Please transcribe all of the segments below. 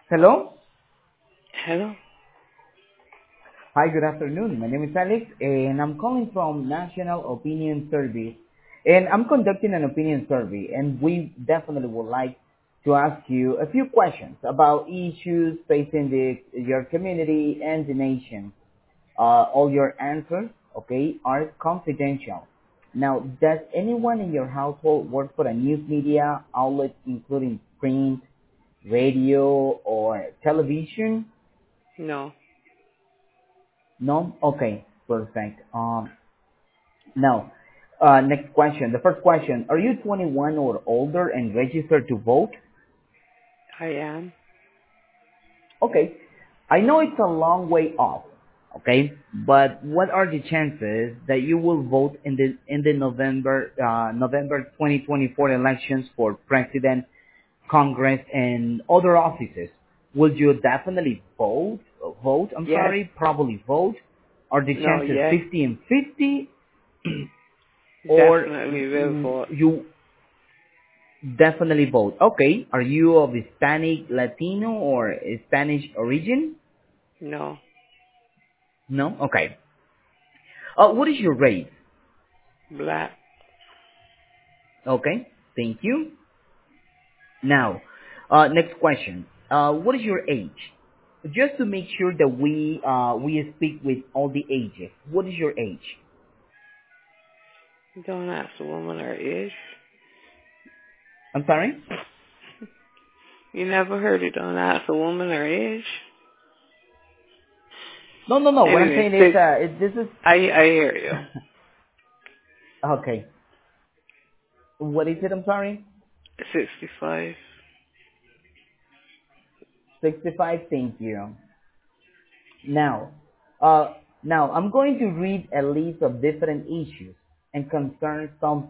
Hello. Hello? Hi, good afternoon. My name is Alex, and I'm calling from National Opinion Service, and I'm conducting an opinion survey, and we definitely would like to ask you a few questions about issues facing your community and the nation. All your answers, okay, are confidential. Now, does anyone in your household work for a news media outlet, including print, radio, or television? No. No? Okay, perfect. Now, next question. The first question, are you 21 or older and registered to vote? I am. Okay. I know it's a long way off, okay? But what are the chances that you will vote in the November 2024 elections for president, Congress, and other offices? Would you definitely vote, I'm Yes. sorry, probably vote? Are the No, chances yes. 50 and 50? Or Definitely will vote. you definitely vote? Okay. Are you of Hispanic, Latino, or Spanish origin? No. No? Okay. What is your race? Black. Okay. Thank you. Now, next question. What is your age? Just to make sure that we speak with all the ages. What is your age? Don't ask a woman her age. I'm sorry? You never heard it. Don't ask a woman her age. No, no, no. What I'm Anyway, saying is, this is I hear you. okay. What is it? I'm sorry. 65. 65. Thank you. Now, uh, now I'm going to read a list of different issues and concerns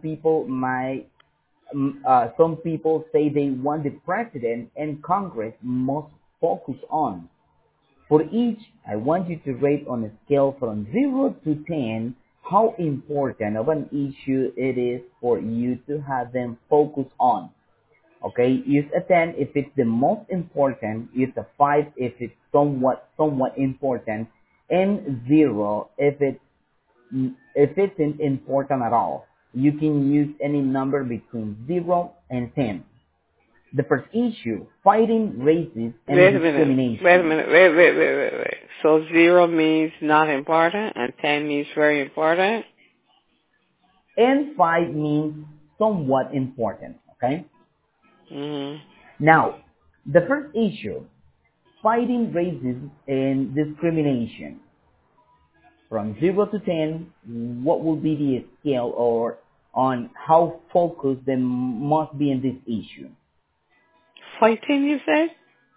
some people say they want the president and Congress must focus on. For each, I want you to rate on a scale from 0 to 10 how important of an issue it is for you to have them focus on. Okay, use a 10 if it's the most important, use a 5 if it's somewhat important, and 0 if it's not important at all. You can use any number between 0 and 10. The first issue, fighting racism and Wait a minute. Wait a discrimination. minute. Wait. So 0 means not important and 10 means very important? And 5 means somewhat important. Okay? Mm-hmm. Now, the first issue, fighting racism and discrimination. From 0 to 10, what will be the scale or on how focused they must be in this issue? Fighting, you said?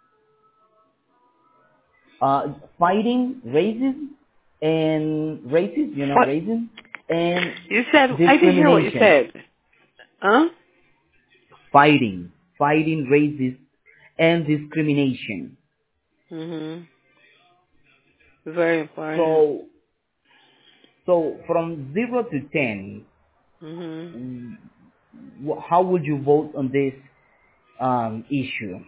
Fighting racism, What? racism, and You said, I didn't hear what you discrimination. said. Huh? Fighting racism and discrimination. Mm-hmm. Very important. So, so from 0 to 10, Mm-hmm. how would you vote on this issue?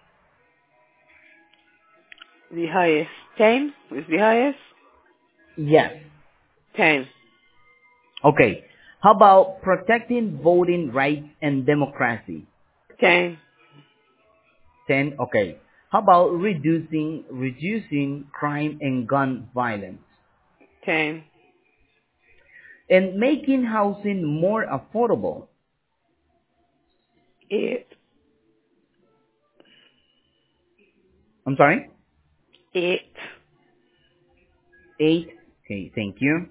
The highest. 10 is the highest? Yes. 10. Okay. How about protecting voting rights and democracy? 10. 10. Okay. How about reducing crime and gun violence? 10. And making housing more affordable? 8. I'm sorry? 8. 8. Okay, thank you.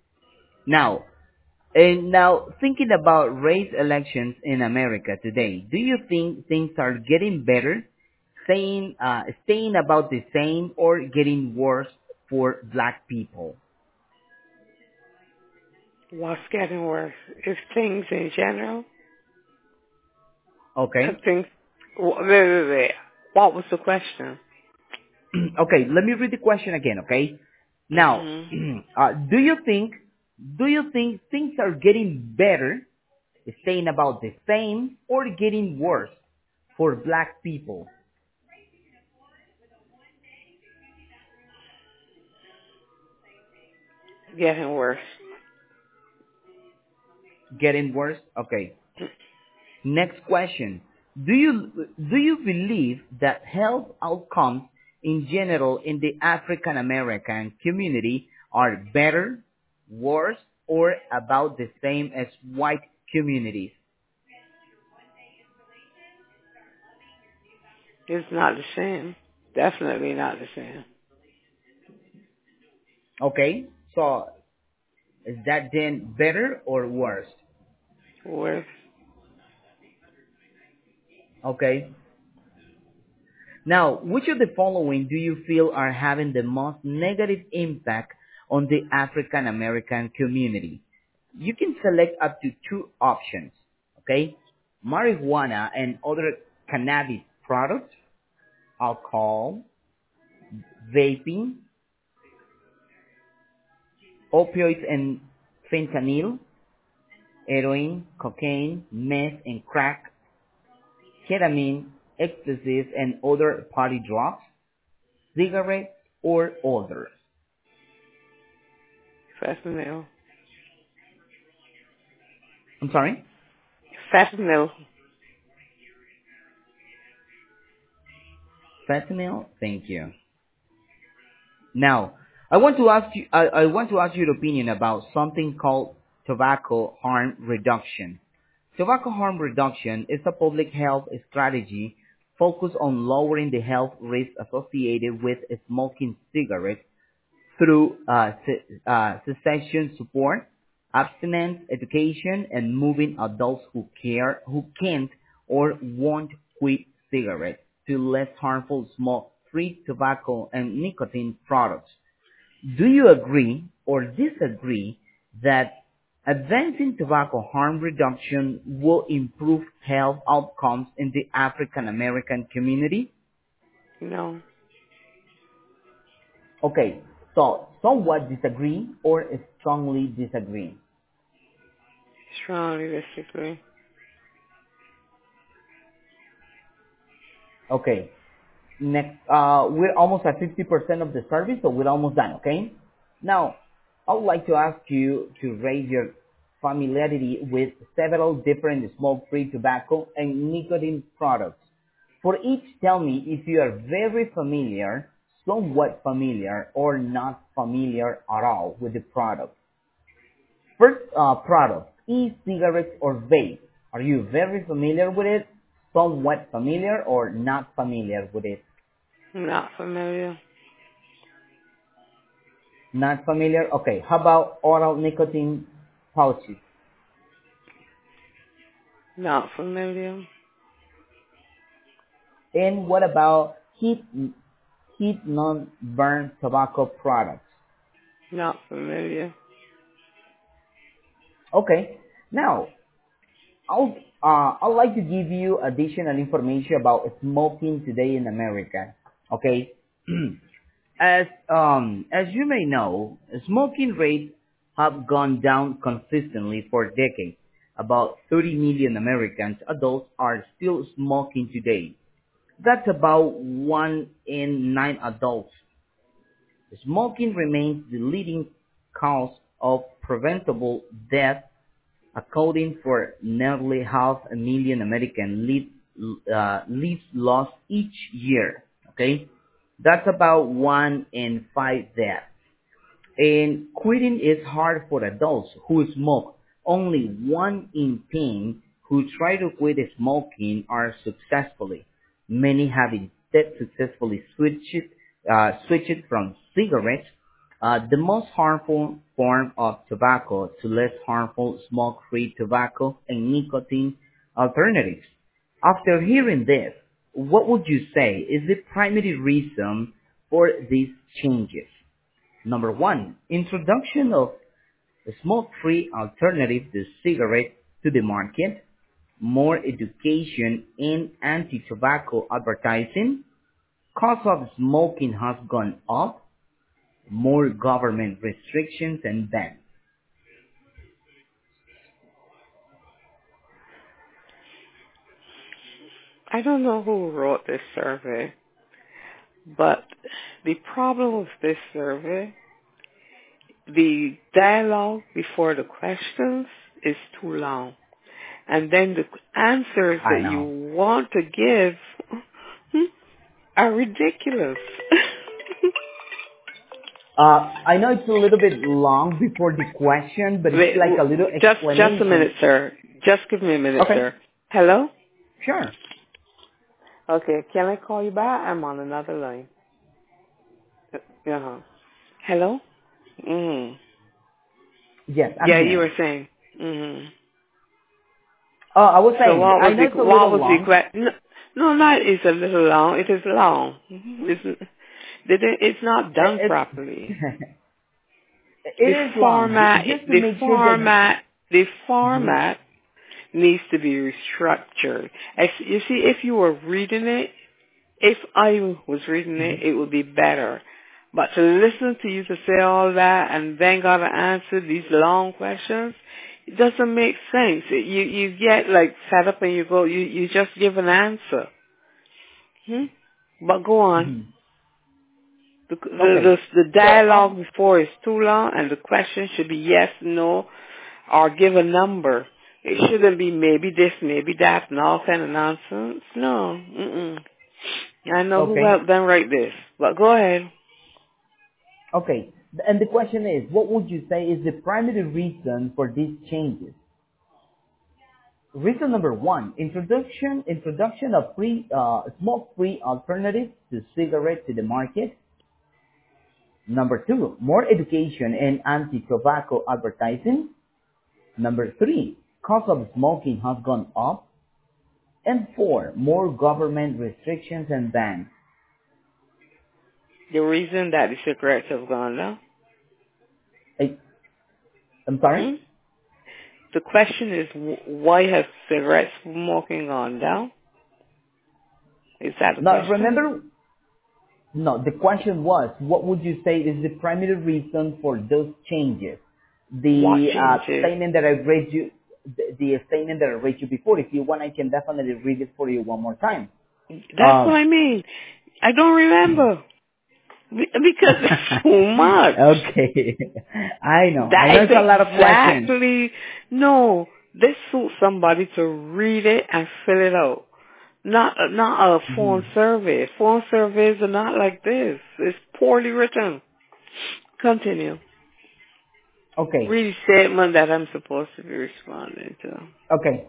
Now thinking about race elections in America today, do you think things are getting better, staying about the same, or getting worse for black people? What's getting worse? Is things in general? I Okay. think. Wait. What was the question? Okay, let me read the question again, okay? Now, Mm-hmm. do you think things are getting better, staying about the same, or getting worse for black people? Getting worse. Getting worse? Okay. Next question. Do you believe that health outcomes in general in the African American community are better, worse, or about the same as white communities? It's not the same. Definitely not the same. Okay. So is that then better or worse? Worse. Okay. Now, which of the following do you feel are having the most negative impact on the African American community? You can select up to two options, okay? Marijuana and other cannabis products, alcohol, vaping, opioids and fentanyl, heroin, cocaine, meth and crack, ketamine, explosives and other party drugs, cigarettes or others. Fentanyl. I'm sorry? Fentanyl. Fentanyl? Thank you. Now, I want to ask you your opinion about something called tobacco harm reduction. Tobacco harm reduction is a public health strategy focused on lowering the health risks associated with smoking cigarettes through cessation support, abstinence education, and moving adults who can't or won't quit cigarettes to less harmful smoke-free tobacco and nicotine products. Do you agree or disagree that advancing tobacco harm reduction will improve health outcomes in the African American community? No. Okay, so somewhat disagree or strongly disagree. Strongly disagree. Okay, next, we're almost at 50% of the service, so we're almost done, okay? Now, I would like to ask you to raise your familiarity with several different smoke-free tobacco and nicotine products. For each, tell me if you are very familiar, somewhat familiar, or not familiar at all with the product. First product, e-cigarettes or vape. Are you very familiar with it, somewhat familiar, or not familiar with it? Not familiar. Not familiar? Okay. How about oral nicotine pouches? Not familiar. And what about heat non-burn tobacco products? Not familiar. Okay. Now, I'd like to give you additional information about smoking today in America. Okay. As you may know, smoking rates have gone down consistently for decades. About 30 million Americans adults are still smoking today. That's about 1 in 9 adults. Smoking remains the leading cause of preventable death, accounting for nearly 500,000 American lives lost each year. Okay, that's about 1 in 5 deaths. And quitting is hard for adults who smoke. Only 1 in 10 who try to quit smoking are successfully. Many have instead successfully switched from cigarettes, the most harmful form of tobacco, to less harmful smoke-free tobacco and nicotine alternatives. After hearing this, what would you say is the primary reason for these changes? Number one, introduction of a smoke-free alternative to cigarette to the market, more education in anti-tobacco advertising, cost of smoking has gone up, more government restrictions and bans. I don't know who wrote this survey, but the problem with this survey the dialogue before the questions is too long. And then the answers I that you know. want to give are ridiculous. I know it's a little bit long before the question, but it's Wait, like a little just a minute, explanation. sir. Just give me a minute, Okay, sir. Hello? sure. Okay, can I call you back? I'm on another line. Uh-huh. Hello? Mm. Yes, I'm Yeah, you here. were saying. Mm. Oh, I was So saying, I know it's a what little was the long. question? No, not it's a little long. It is long. It's not done It, properly. it is long, just to The make sure that, format, the Mhm. format needs to be restructured. You see, if you were reading it, if I was reading it, Mhm. it would be better. But to listen to you to say all that and then gotta answer these long questions, it doesn't make sense. You get like fed up and you just give an answer. Hmm? But go on. Mhm. Okay, The so, dialogue before is too long and the question should be yes, no, or give a number. It shouldn't be maybe this, maybe that, and all kind of nonsense. No. Mm-mm. I know who okay, helped them write this. But go ahead. okay. And the question is, what would you say is the primary reason for these changes? Reason number one, introduction of smoke-free alternatives to cigarettes to the market. Number two, more education and anti-tobacco advertising. Number three, cost of smoking has gone up. And four, more government restrictions and bans. The reason that the cigarettes have gone down? I, I'm sorry? Hmm? The question is, why has cigarette smoking gone down? Is that the Now question? remember, no, the question was, what would you say is the primary reason for those changes? What The changes? statement that I read you, the statement that I read you before. If you want, I can definitely read it for you one more time. That's what I mean. I don't remember. Because it's so much. Okay, I know That is it's a lot of questions. exactly, no, this suits somebody to read it and fill it out. Not a Mhm. phone survey. Phone surveys are not like this. It's poorly written. Continue. Okay, Read the statement that I'm supposed to be responding to. okay.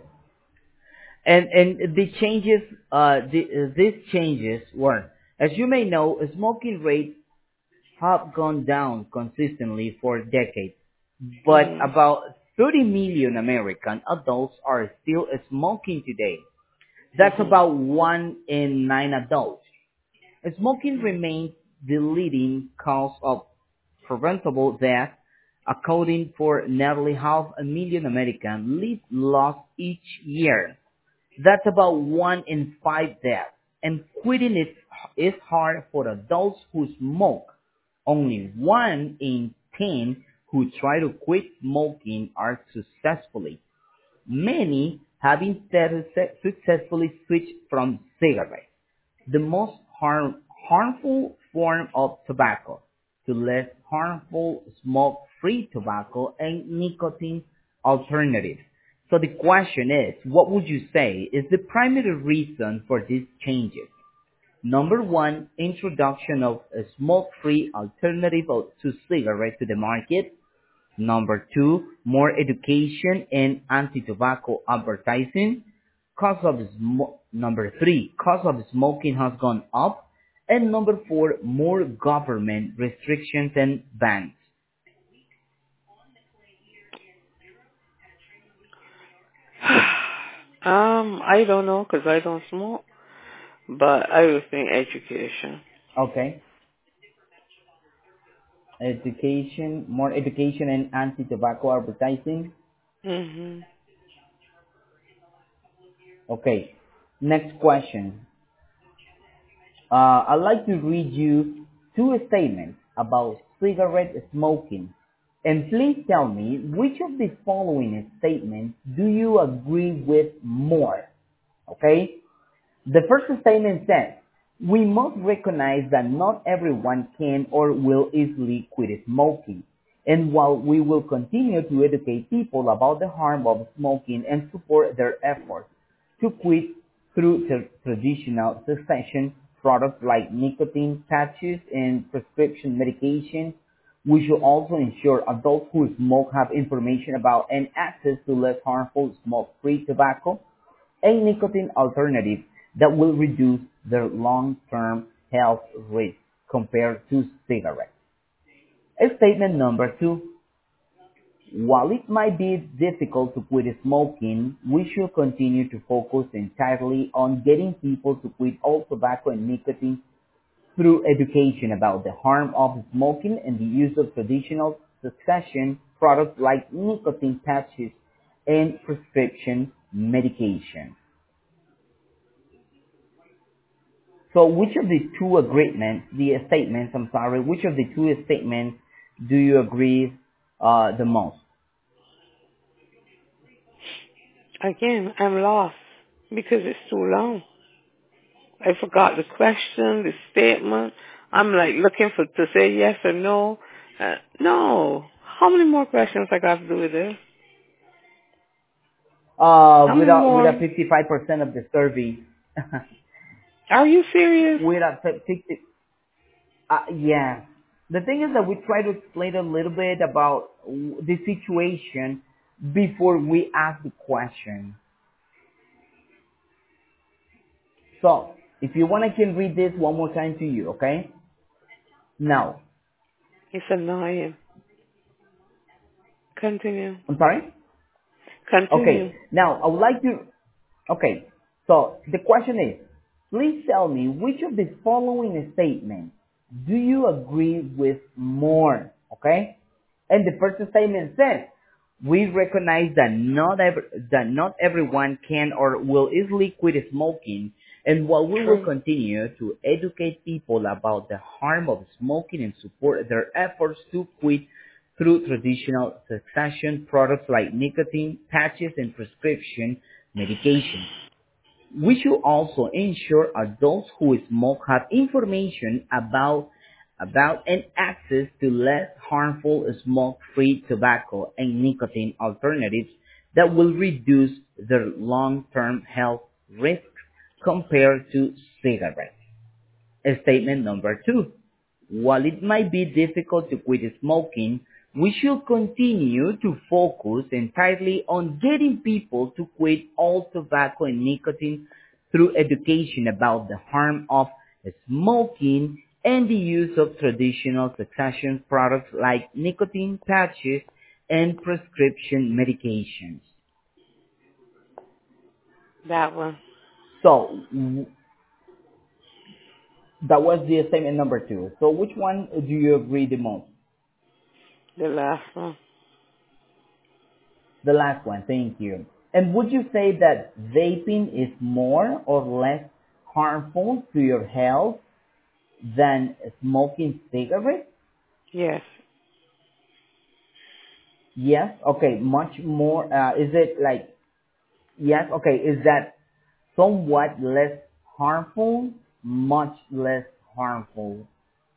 And the changes, these changes were, as you may know, smoking rates have gone down consistently for decades, but Mhm. about 30 million American adults are still smoking today. That's Mhm. about 1 in 9 adults. Smoking remains the leading cause of preventable death, accounting for nearly 500,000 Americans live lost each year. That's about 1 in 5 deaths. And quitting is hard for adults who smoke. Only 1 in 10 who try to quit smoking are successfully. Many have instead successfully switched from cigarettes, the most harmful form of tobacco, to less harmful smoke-free tobacco and nicotine alternatives. So the question is, what would you say is the primary reason for these changes? Number one, introduction of a smoke-free alternative to cigarettes to the market. Number two, more education and anti-tobacco advertising. Number three, cost of smoking has gone up. And number four, more government restrictions and bans. I don't know because I don't smoke, but I would think education. Okay. More education and anti-tobacco advertising. Mhm. Okay. Next question. I'd like to read you two statements about cigarette smoking. And please tell me, which of the following statements do you agree with more? Okay? The first statement says, we must recognize that not everyone can or will easily quit smoking. And while we will continue to educate people about the harm of smoking and support their efforts to quit through traditional cessation products like nicotine patches and prescription medications, we should also ensure adults who smoke have information about and access to less harmful smoke-free tobacco and nicotine alternatives that will reduce their long-term health risk compared to cigarettes. Statement number 2. While it might be difficult to quit smoking, we should continue to focus entirely on getting people to quit all tobacco and nicotine through education about the harm of smoking and the use of traditional cessation products like nicotine patches and prescription medication. So which of the two which of the two statements do you agree the most? Again, I'm lost because it's too long. I forgot the question, the statement. I'm like looking for to say yes or no. No. How many more questions I got to do with this? How many With a more? 55% of the survey. Are you serious? With a 50, yeah. The thing is that we try to explain a little bit about the situation before we ask the question. So, if you want, I can read this one more time to you, okay? Now, It's annoying. Continue. I'm sorry? Continue. Okay, now I would like to, okay, so the question is, please tell me which of the following statements do you agree with more, okay? And the first statement says, we recognize that not everyone can or will easily quit smoking, and while we will True. continue to educate people about the harm of smoking and support their efforts to quit through traditional cessation products like nicotine patches and prescription medication, we should also ensure adults who smoke have information about and access to less harmful smoke-free tobacco and nicotine alternatives that will reduce their long-term health risks compared to cigarettes. Statement number 2. While it might be difficult to quit smoking, we should continue to focus entirely on getting people to quit all tobacco and nicotine through education about the harm of smoking and the use of traditional cessation products like nicotine patches and prescription medications. That one. So, that was the statement number 2. So which one do you agree the most? The last one. The last one, thank you. And would you say that vaping is more or less harmful to your health than smoking cigarettes? Yes. Yes? Okay, much more. Is it like, yes? Okay, is that somewhat less harmful? Much less harmful?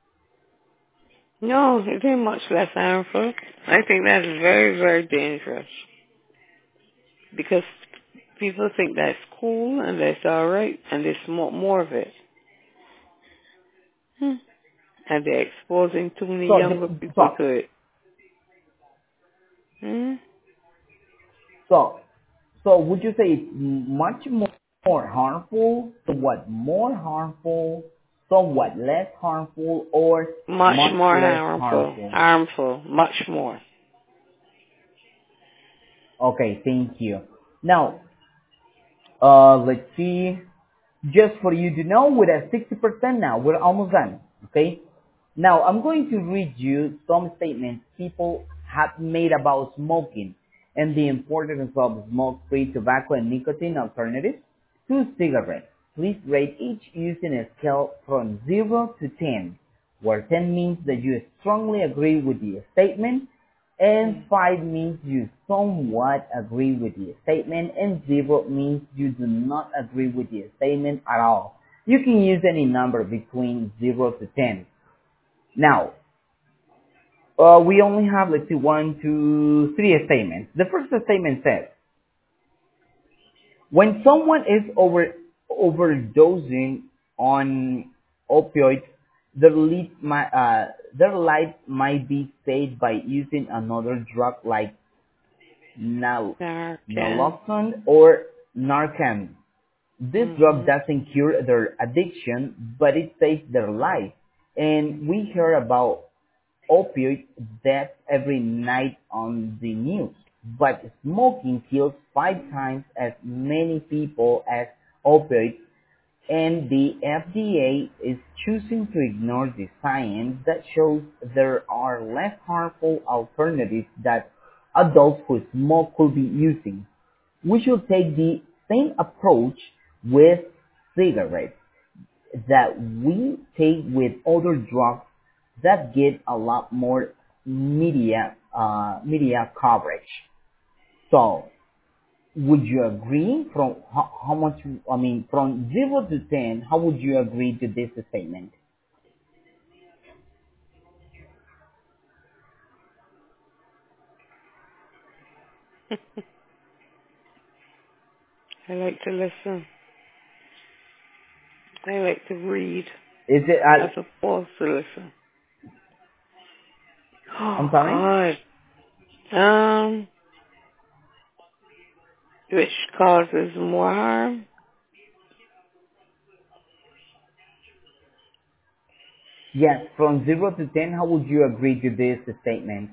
No, it ain't much less harmful. I think that's very, very dangerous. Because people think that's cool and that's alright and they smoke more of it. And they're exposing too many So, younger people to it. so, would you say it's much more harmful, somewhat more harmful, somewhat less harmful, or Much much more less harmful. harmful? Harmful. Much more. Okay, thank you. Now, let's see. Just for you to know, we're at 60% now. We're almost done. Okay? Now, I'm going to read you some statements people have made about smoking and the importance of smoke-free tobacco and nicotine alternatives to cigarettes. Please rate each using a scale from 0 to 10, where 10 means that you strongly agree with the statement, and 5 means you somewhat agree with the statement, and 0 means you do not agree with the statement at all. You can use any number between 0 to 10. Now, We only have, let's see, one, two, three statements. The first statement says, when someone is overdosing on opioids, their life might be saved by using another drug like Narcan. naloxone or Narcan. This drug Mhm. doesn't cure their addiction, but it saves their life. And we hear about opioid deaths every night on the news. But smoking kills 5 times as many people as opioids, and the FDA is choosing to ignore the science that shows there are less harmful alternatives that adults who smoke could be using. We should take the same approach with cigarettes that we take with other drugs that get a lot more media coverage. So, would you agree from how much? I mean, from 0 to 10, how would you agree to this statement? I like to listen. I like to read Is it? as opposed to listen. I'm Oh sorry. God. Which causes more harm? Yes, from 0 to 10, how would you agree to this statement?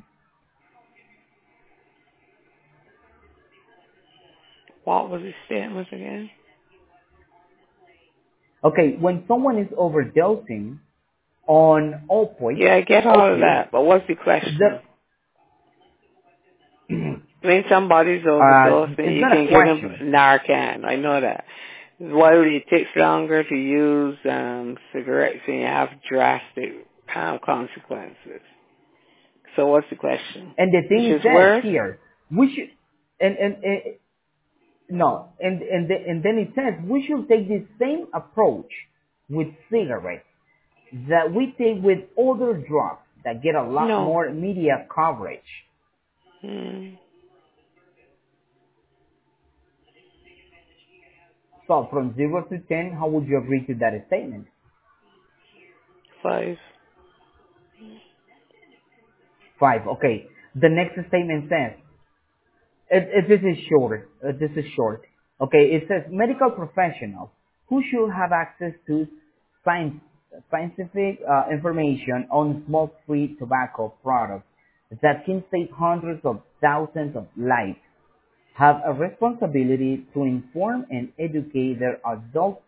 What was the statement again? Okay, when someone is overdosing on Yeah, I get all of opioids, that, but what's the question? the When somebody's overdosing, it's you not a can give them question. Narcan. I know that. While it takes longer to use cigarettes and you have drastic consequences. So what's the question? And the Which thing it is says worse? here, we should, and no, and then it says we should take the same approach with cigarettes that we take with other drugs that get a lot No. more media coverage. Hmm. So from 0 to 10, how would you agree to that statement? 5. 5. Okay. The next statement says, this is short. This is short. Okay. It says medical professionals who should have access to science, scientific information on smoke-free tobacco products that can save hundreds of thousands of lives have a responsibility to inform and educate their adult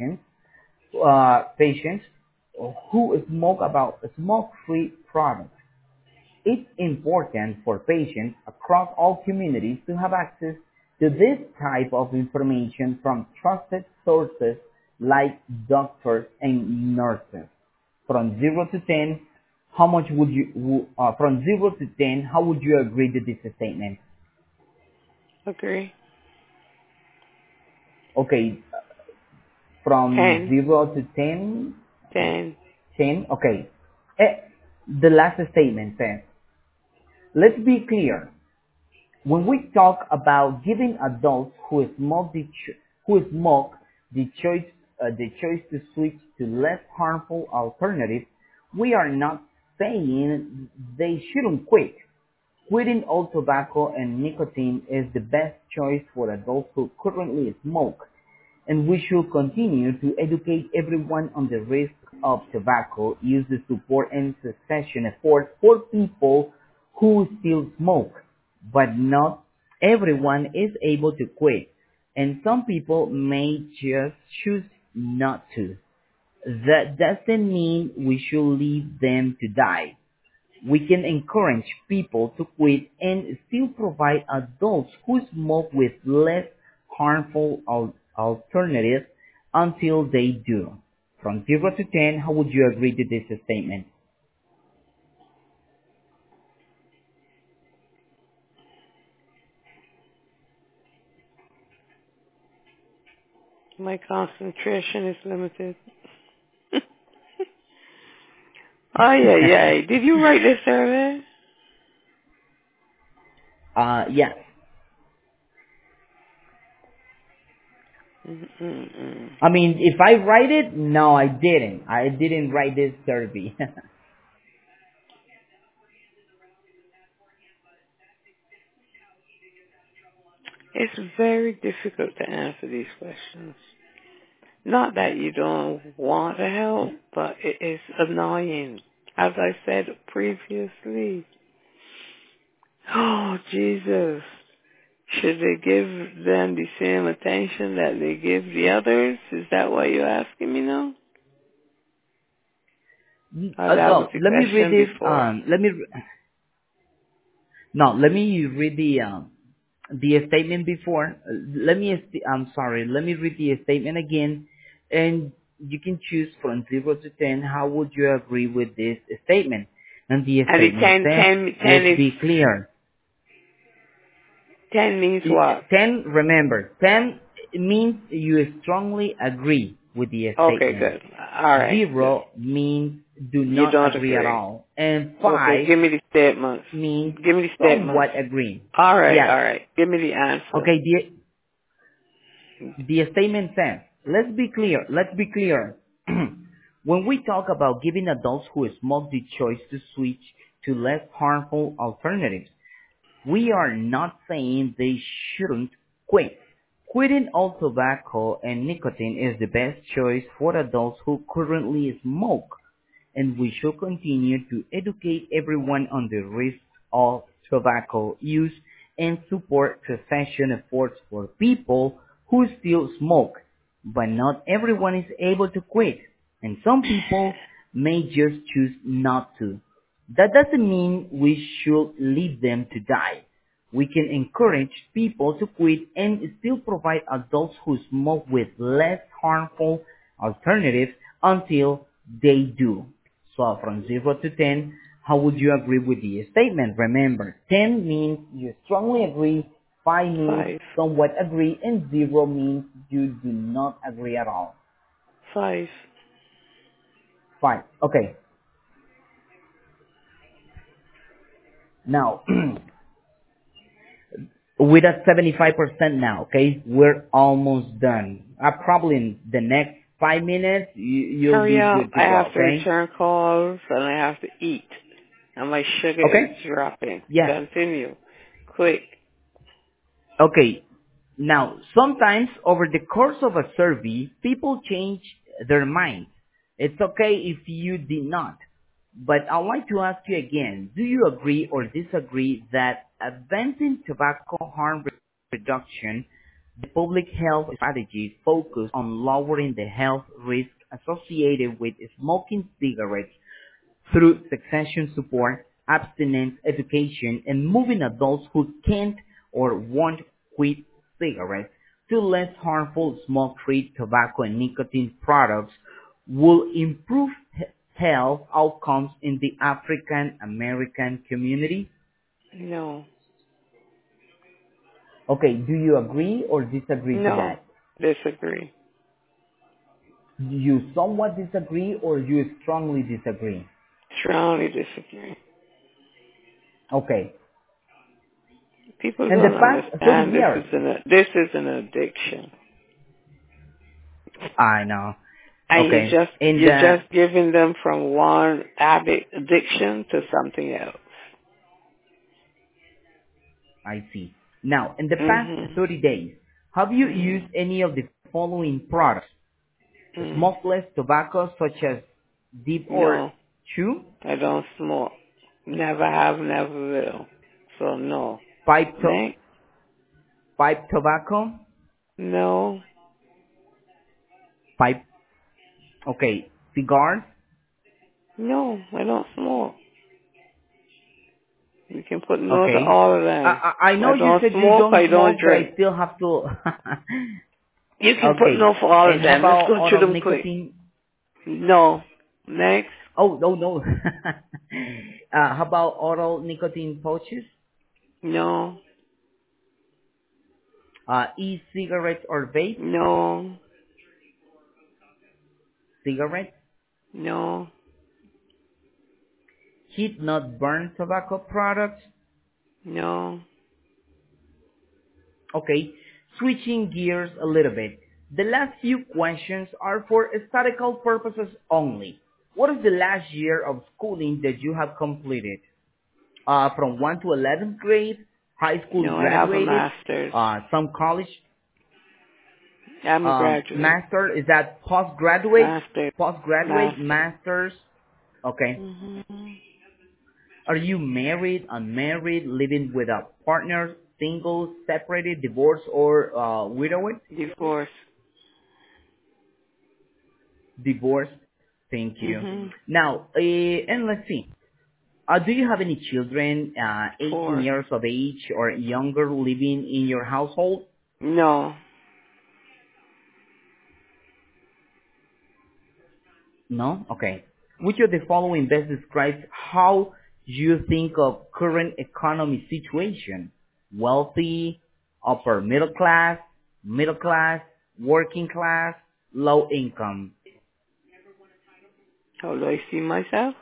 patients who smoke about smoke-free products. It's important for patients across all communities to have access to this type of information from trusted sources like doctors and nurses. From 0 to 10, how much would you, from 0 to 10, how would you agree to this statement? Agree. Okay, from 10. 0 to 10, 10. 10, okay. The last statement says, let's be clear. When we talk about giving adults who smoke the choice to switch to less harmful alternatives, we are not saying they shouldn't quit. Quitting all tobacco and nicotine is the best choice for adults who currently smoke, and we should continue to educate everyone on the risks of tobacco use to support and cessation efforts for people who still smoke. But not everyone is able to quit, and some people may just choose not to. That doesn't mean we should leave them to die. We can encourage people to quit and still provide adults who smoke with less harmful alternatives until they do. From 0 to 10, how would you agree to this statement? My concentration is limited. Oh, yeah, yeah. Did you write this survey? Yes. Mm-mm-mm. I mean, if I write it, no, I didn't. I didn't write this survey. It's very difficult to answer these questions. Not that you don't want to help, but it is annoying. As I said previously. Oh, Jesus. Should they give them the same attention that they give the others? Is that what you're asking me now? Or that was So the let me read question this. before? Let me read the statement before. I'm sorry. Let me read the statement again, and you can choose from 0 to 10. How would you agree with this statement? And the And the statement 10, says, 10, 10 let's is, be clear. 10 means what? 10, remember, 10 means you strongly agree with the Okay, statement. good. Alright, good. 0 means do You not don't agree at agree. all. And Okay, 5 give me the statements. means Give me the statements. somewhat agree. Alright, Yes. alright. Give me the answer. Okay, the statement says, let's be clear. When we talk about giving adults who smoke the choice to switch to less harmful alternatives, we are not saying they shouldn't quit. Quitting all tobacco and nicotine is the best choice for adults who currently smoke, and we should continue to educate everyone on the risks of tobacco use and support prevention efforts for people who still smoke. But not everyone is able to quit, and some people may just choose not to. That doesn't mean we should leave them to die. We can encourage people to quit and still provide adults who smoke with less harmful alternatives until they do. So from 0 to 10, how would you agree with the statement? Remember, 10 means you strongly agree, 5 means 5. somewhat agree, and 0 means you do not agree at all. 5. Fine. Okay. Now, with a 75% now, okay? We're almost done. Probably in the next 5 minutes, you'll Hurry be up. good to I go, have to okay? return calls and I have to eat. And my sugar is Okay? dropping. Yes. Continue. Quick. Okay. Now, sometimes over the course of a survey, people change their minds. It's okay if you did not. But I'd like to ask you again, do you agree or disagree that advancing tobacco harm reduction, the public health strategy focus on lowering the health risk associated with smoking cigarettes through succession support, abstinence education, and moving adults who can't or won't quit cigarettes to less harmful smoke-free tobacco and nicotine products will improve health outcomes in the African American community? No. Okay, do you agree or disagree to No. that? Disagree. You somewhat disagree or you strongly disagree? Strongly disagree. Okay. People In the don't past 30 understand years, this is an addiction. I know. And Okay. In you're the, just giving them from one addiction to something else. I see. Now, in the past Mhm. 30 days, have you used Mhm. any of the following products? Mhm. Smokeless tobacco such as dip or No, chew, I don't smoke. Never have, never will. So no. pipe, Next. pipe tobacco, No. pipe, okay, cigars, No, I don't smoke. You can put no to okay. all of them. I know I you don't said you smoke, don't I don't smoke, but I drink. still have to. You can put Okay. no for all of And how them. Let's about go through oral them quick. nicotine? No. Next. Oh, no, no. How about oral nicotine pouches? No. E-cigarettes or vape? No. Cigarettes? No. Heat not burn tobacco products? No. Okay, switching gears a little bit. The last few questions are for statistical purposes only. What is the last year of schooling that you have completed? From 1 to 11th grade, high school No, I have a graduated, master's. some college, I'm a graduate. master, is that postgraduate? Master. Postgraduate, Master. masters, okay. hmm Are you married, unmarried, living with a partner, single, separated, divorced, or widowed? Divorce. Divorced. Thank you. hmm Now, and let's see. Do you have any children, 18 4. years of age or younger, living in your household? No. No? Okay. Which of the following best describes how you think of current economy situation? Wealthy, upper middle class, working class, low income. How do I see myself?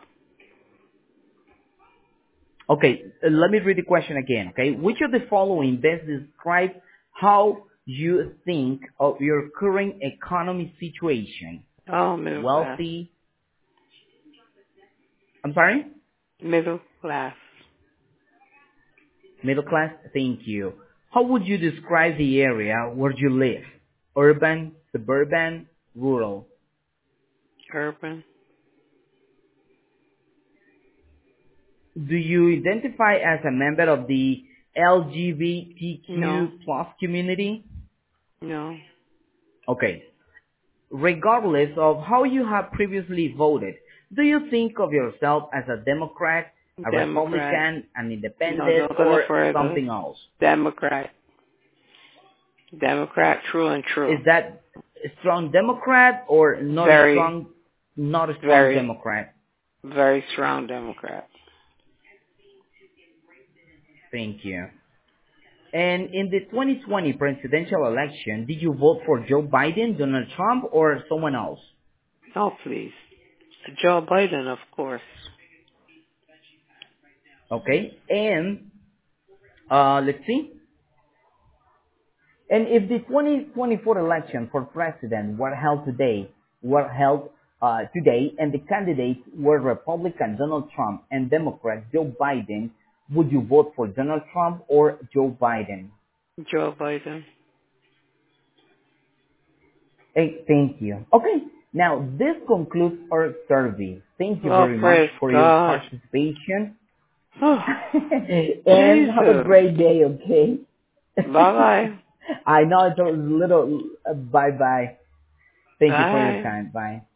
Okay, let me read the question again, okay? Which of the following best describes how you think of your current economy situation? Oh, middle class. Wealthy, I'm sorry? Middle class. Middle class, thank you. How would you describe the area where you live? Urban, suburban, rural? Urban. Do you identify as a member of the No. LGBTQ plus community? No. Okay. Regardless of how you have previously voted, do you think of yourself as a Democrat, a Democrat. Republican, an No, independent, don't go no or further. something else? Democrat. Democrat, true and Is true. that a strong Democrat or Very, not a strong very, Democrat? very strong Democrat. Thank you. And in the 2020 presidential election, did you vote for Joe Biden, Donald Trump, or someone else? Oh, please. Joe Biden, of course. Okay. And let's see. And if the 2024 election for president were held today, and the candidates were Republican Donald Trump and Democrat Joe Biden, would you vote for Donald Trump or Joe Biden? Joe Biden. Hey, thank you. Okay, now this concludes our survey. Thank you Oh, very much praise for your God. participation. Oh, And have a Jesus. great day, okay? Bye-bye. I know it's a little bye bye. Thank you for your Bye. time. Bye.